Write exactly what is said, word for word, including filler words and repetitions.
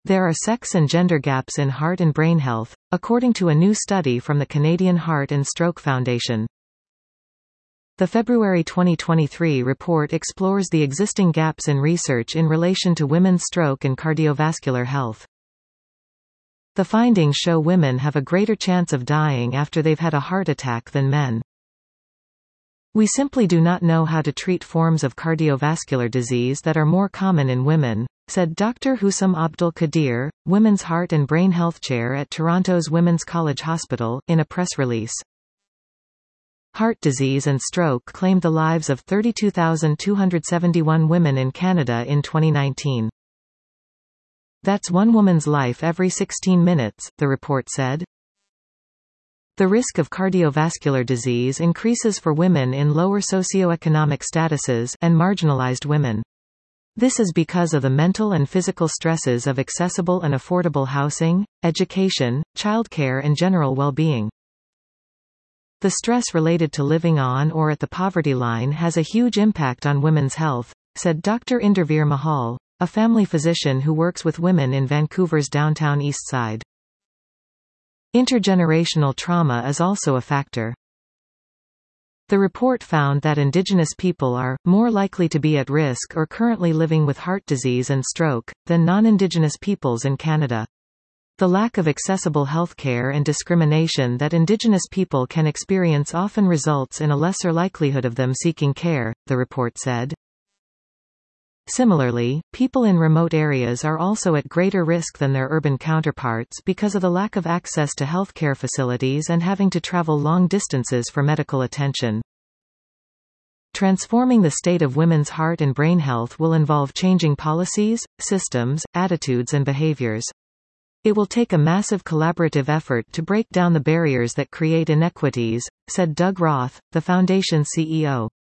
There are sex and gender gaps in heart and brain health, according to a new study from the Canadian Heart and Stroke Foundation. The February twenty twenty-three report explores the existing gaps in research in relation to women's stroke and cardiovascular health. The findings show women have a greater chance of dying after they've had a heart attack than men. We simply do not know how to treat forms of cardiovascular disease that are more common in women, said Doctor Hussam Abdul Qadir, Women's Heart and Brain Health Chair at Toronto's Women's College Hospital, in a press release. Heart disease and stroke claimed the lives of thirty-two thousand two hundred seventy-one women in Canada in twenty nineteen. That's one woman's life every sixteen minutes, the report said. The risk of cardiovascular disease increases for women in lower socioeconomic statuses and marginalized women. This is because of the mental and physical stresses of accessible and affordable housing, education, childcare and general well-being. The stress related to living on or at the poverty line has a huge impact on women's health, said Doctor Inderveer Mahal, a family physician who works with women in Vancouver's downtown East Side. Intergenerational trauma is also a factor. The report found that Indigenous people are more likely to be at risk or currently living with heart disease and stroke than non-Indigenous peoples in Canada. The lack of accessible healthcare and discrimination that Indigenous people can experience often results in a lesser likelihood of them seeking care, the report said. Similarly, people in remote areas are also at greater risk than their urban counterparts because of the lack of access to healthcare facilities and having to travel long distances for medical attention. Transforming the state of women's heart and brain health will involve changing policies, systems, attitudes and behaviors. It will take a massive collaborative effort to break down the barriers that create inequities, said Doug Roth, the Foundation's C E O.